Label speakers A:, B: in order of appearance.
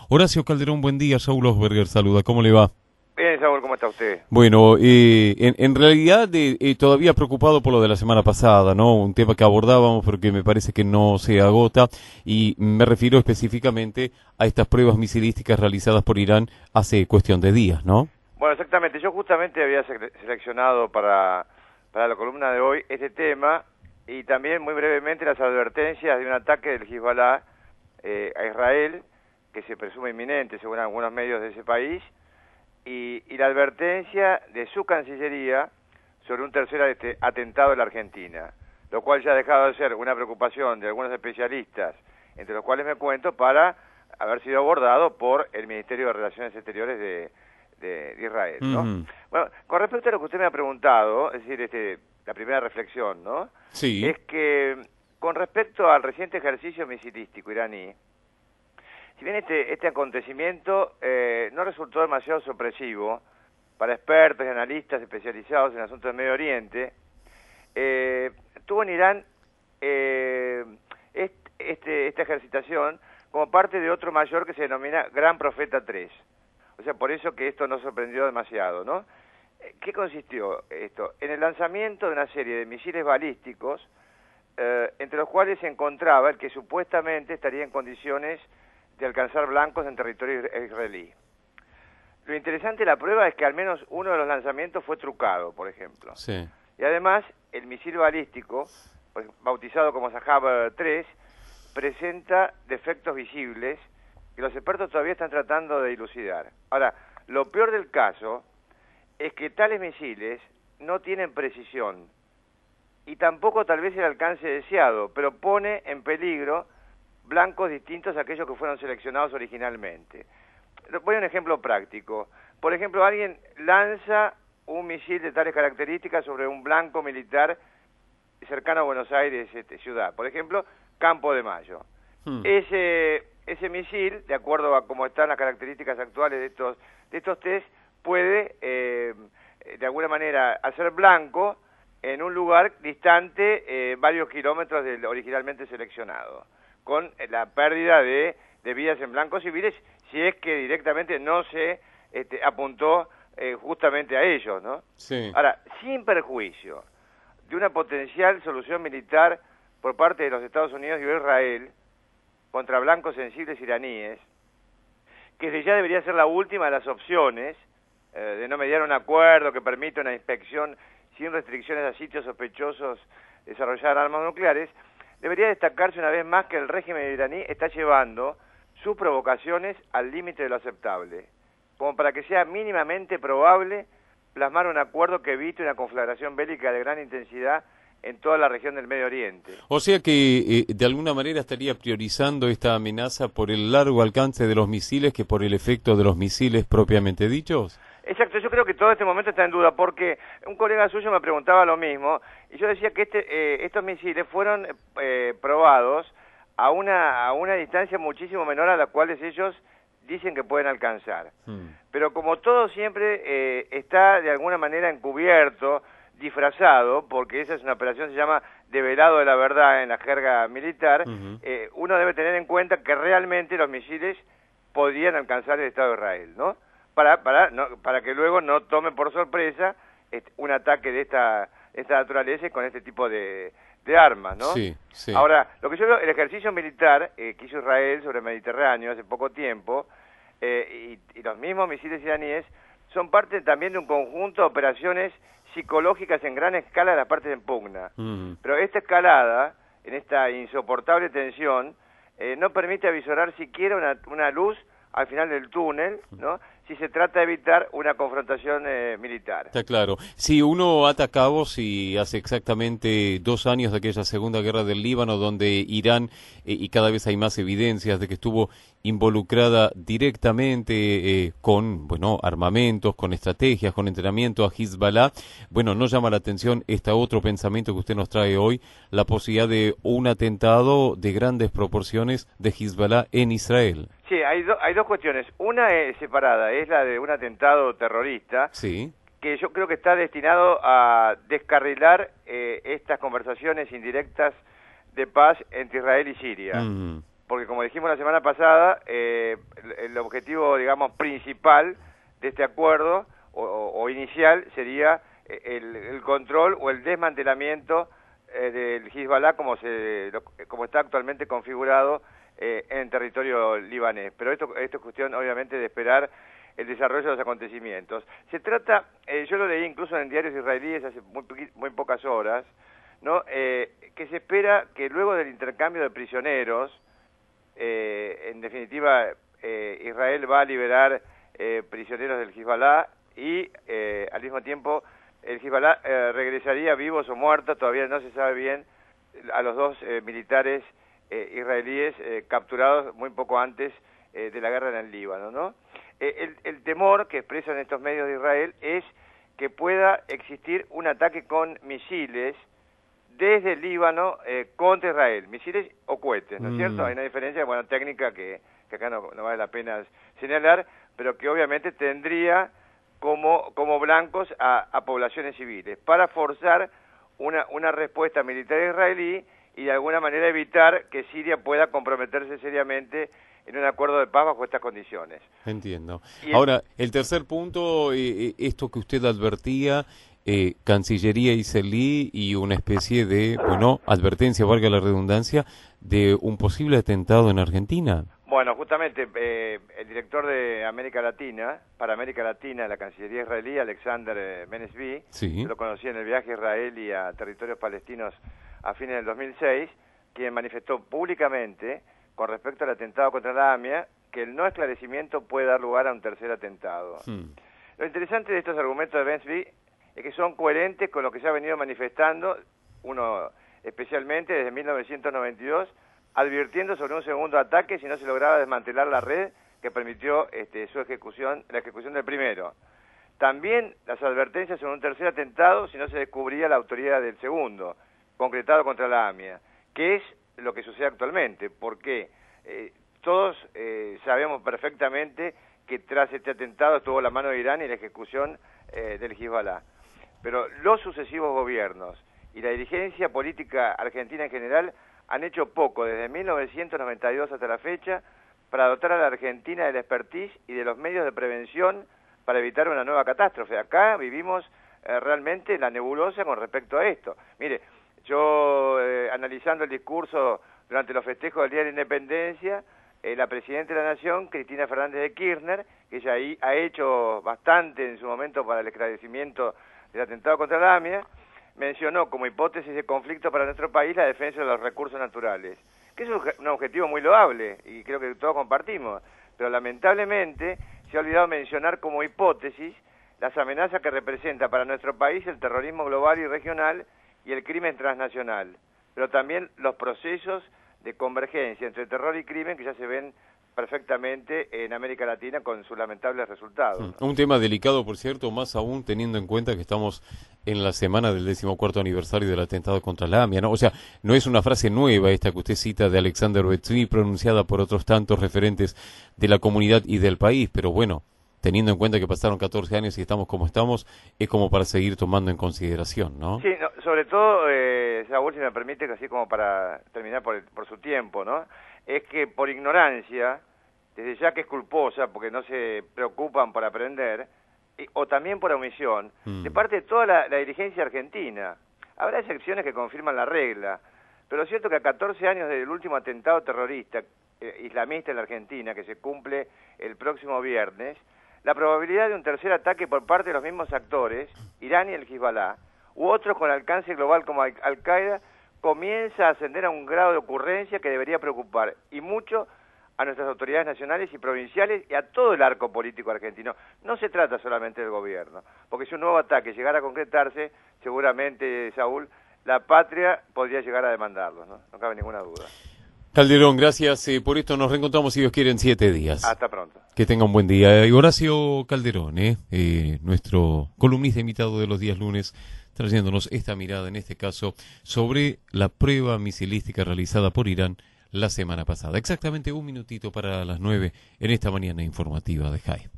A: Horacio Calderón, buen día. Saúl Osberger saluda. ¿Cómo le va?
B: Bien, Saúl, ¿cómo está usted?
A: Bueno, en realidad todavía preocupado por lo de la semana pasada, ¿no? Un tema que abordábamos porque me parece que no se agota y me refiero específicamente a estas pruebas misilísticas realizadas por Irán hace cuestión de días, ¿no?
B: Bueno, exactamente. Yo justamente había seleccionado para la columna de hoy este tema y también muy brevemente las advertencias de un ataque del Hezbollah a Israel, que se presume inminente según algunos medios de ese país, y la advertencia de su Cancillería sobre un tercer atentado en la Argentina, lo cual ya ha dejado de ser una preocupación de algunos especialistas, entre los cuales me cuento, para haber sido abordado por el Ministerio de Relaciones Exteriores de Israel, ¿no? Bueno, con respecto a lo que usted me ha preguntado, es decir, la primera reflexión, ¿no?
A: Sí.
B: Es que con respecto al reciente ejercicio misilístico iraní, si bien este acontecimiento no resultó demasiado sorpresivo para expertos y analistas especializados en asuntos del Medio Oriente, tuvo en Irán esta ejercitación como parte de otro mayor que se denomina Gran Profeta 3. O sea, por eso que esto no sorprendió demasiado, ¿no? ¿Qué consistió esto? En el lanzamiento de una serie de misiles balísticos, entre los cuales se encontraba el que supuestamente estaría en condiciones de alcanzar blancos en territorio israelí. Lo interesante de la prueba es que al menos uno de los lanzamientos fue trucado, por ejemplo.
A: Sí.
B: Y además, el misil balístico, bautizado como Sahab 3, presenta defectos visibles que los expertos todavía están tratando de dilucidar. Ahora, lo peor del caso es que tales misiles no tienen precisión y tampoco tal vez el alcance deseado, pero pone en peligro blancos distintos a aquellos que fueron seleccionados originalmente. Voy a un ejemplo práctico. Por ejemplo, alguien lanza un misil de tales características sobre un blanco militar cercano a Buenos Aires, ciudad. Por ejemplo, Campo de Mayo. Ese misil, de acuerdo a cómo están las características actuales de estos test, puede de alguna manera hacer blanco en un lugar distante varios kilómetros del originalmente seleccionado, con la pérdida de vidas en blancos civiles, si es que directamente no se apuntó justamente a ellos, ¿no?
A: Sí.
B: Ahora, sin perjuicio de una potencial solución militar por parte de los Estados Unidos y Israel contra blancos sensibles iraníes, que ya debería ser la última de las opciones de no mediar un acuerdo que permita una inspección sin restricciones a sitios sospechosos de desarrollar armas nucleares, debería destacarse una vez más que el régimen iraní está llevando sus provocaciones al límite de lo aceptable, como para que sea mínimamente probable plasmar un acuerdo que evite una conflagración bélica de gran intensidad en toda la región del Medio Oriente.
A: O sea que de alguna manera estaría priorizando esta amenaza por el largo alcance de los misiles que por el efecto de los misiles propiamente dichos.
B: Exacto, yo creo que todo este momento está en duda, porque un colega suyo me preguntaba lo mismo, y yo decía que estos misiles fueron probados a una distancia muchísimo menor a la cual ellos dicen que pueden alcanzar. Pero como todo siempre está de alguna manera encubierto, disfrazado, porque esa es una operación, se llama develado de la verdad en la jerga militar, uno debe tener en cuenta que realmente los misiles podrían alcanzar el Estado de Israel, ¿no? Para que luego no tomen por sorpresa un ataque de esta naturaleza y con este tipo de armas, ¿no?
A: Sí, sí.
B: Ahora, lo que yo veo, el ejercicio militar que hizo Israel sobre el Mediterráneo hace poco tiempo, y los mismos misiles iraníes, son parte también de un conjunto de operaciones psicológicas en gran escala de las partes en pugna. Pero esta escalada, en esta insoportable tensión, no permite avisorar siquiera una luz al final del túnel, ¿no? Si se trata de evitar una confrontación militar.
A: Está claro. Si uno ata cabos y hace exactamente 2 años de aquella Segunda Guerra del Líbano, donde Irán, y cada vez hay más evidencias de que estuvo involucrada directamente con, bueno, armamentos, con estrategias, con entrenamiento a Hezbollah, bueno, no llama la atención este otro pensamiento que usted nos trae hoy, la posibilidad de un atentado de grandes proporciones de Hezbollah en Israel.
B: Sí, hay dos cuestiones. Una es separada, es la de un atentado terrorista,
A: Sí.
B: que yo creo que está destinado a descarrilar estas conversaciones indirectas de paz entre Israel y Siria. Porque como dijimos la semana pasada, el objetivo, digamos, principal de este acuerdo o inicial sería el control o el desmantelamiento del Hezbollah como está actualmente configurado en territorio libanés. Pero esto es cuestión, obviamente, de esperar el desarrollo de los acontecimientos. Se trata, yo lo leí incluso en diarios israelíes hace muy pocas horas, ¿no? Que se espera que luego del intercambio de prisioneros, en definitiva, Israel va a liberar prisioneros del Hezbollah y al mismo tiempo el Hezbollah regresaría vivos o muertos, todavía no se sabe bien, a los dos militares israelíes capturados muy poco antes de la guerra en el Líbano, ¿no? El temor que expresan estos medios de Israel es que pueda existir un ataque con misiles desde el Líbano contra Israel, misiles o cohetes, ¿no es cierto? Hay una diferencia, bueno, técnica que acá no vale la pena señalar, pero que obviamente tendría como blancos a poblaciones civiles, para forzar una respuesta militar israelí y de alguna manera evitar que Siria pueda comprometerse seriamente en un acuerdo de paz bajo estas condiciones.
A: Entiendo. Ahora, el tercer punto, esto que usted advertía, Cancillería israelí y una especie de, bueno, advertencia, valga la redundancia, de un posible atentado en Argentina.
B: Bueno, justamente el director de América Latina, para América Latina, de la Cancillería israelí, Alexander Menesvi,
A: sí,
B: yo lo conocí en el viaje a Israel y a territorios palestinos a fines del 2006, quien manifestó públicamente, con respecto al atentado contra la AMIA, que el no esclarecimiento puede dar lugar a un tercer atentado. Lo interesante de estos argumentos de Menesvi es que son coherentes con lo que se ha venido manifestando, uno especialmente desde 1992, advirtiendo sobre un segundo ataque si no se lograba desmantelar la red que permitió la ejecución del primero. También las advertencias sobre un tercer atentado si no se descubría la autoría del segundo, concretado contra la AMIA, que es lo que sucede actualmente, porque todos sabemos perfectamente que tras este atentado estuvo la mano de Irán y la ejecución del Hezbollah. Pero los sucesivos gobiernos y la dirigencia política argentina en general han hecho poco desde 1992 hasta la fecha para dotar a la Argentina del expertise y de los medios de prevención para evitar una nueva catástrofe. Acá vivimos realmente la nebulosa con respecto a esto. Mire, yo analizando el discurso durante los festejos del Día de la Independencia, la Presidenta de la Nación, Cristina Fernández de Kirchner, que ella ahí ha hecho bastante en su momento para el esclarecimiento del atentado contra la AMIA, mencionó como hipótesis de conflicto para nuestro país la defensa de los recursos naturales, que es un objetivo muy loable y creo que todos compartimos, pero lamentablemente se ha olvidado mencionar como hipótesis las amenazas que representa para nuestro país el terrorismo global y regional y el crimen transnacional, pero también los procesos de convergencia entre terror y crimen que ya se ven perfectamente en América Latina con sus lamentables resultados.
A: Un tema delicado, por cierto, más aún teniendo en cuenta que estamos en la semana del 14º aniversario del atentado contra la AMIA, ¿no? O sea, no es una frase nueva esta que usted cita de Alexander Menesvi, pronunciada por otros tantos referentes de la comunidad y del país, pero bueno, teniendo en cuenta que pasaron 14 años y estamos como estamos, es como para seguir tomando en consideración, ¿no?
B: Sí, no, sobre todo, Saúl, si me permite, que así como para terminar por su tiempo, ¿no? Es que por ignorancia, desde ya que es culposa, porque no se preocupan por aprender, o también por omisión, de parte de toda la dirigencia argentina. Habrá excepciones que confirman la regla, pero es cierto que a 14 años del último atentado terrorista islamista en la Argentina, que se cumple el próximo viernes, la probabilidad de un tercer ataque por parte de los mismos actores, Irán y el Hezbollah, u otros con alcance global como Al-Qaeda, comienza a ascender a un grado de ocurrencia que debería preocupar, y mucho, a nuestras autoridades nacionales y provinciales y a todo el arco político argentino. No se trata solamente del gobierno, porque si un nuevo ataque llegara a concretarse, seguramente, Saúl, la patria podría llegar a demandarlo, ¿no? No cabe ninguna duda.
A: Calderón, gracias por esto. Nos reencontramos, si Dios quiere, en 7 días.
B: Hasta pronto.
A: Que tenga un buen día. Y Horacio Calderón, nuestro columnista invitado de los días lunes, trayéndonos esta mirada, en este caso, sobre la prueba misilística realizada por Irán la semana pasada. Exactamente un minutito para las 9 en esta mañana informativa de JAI.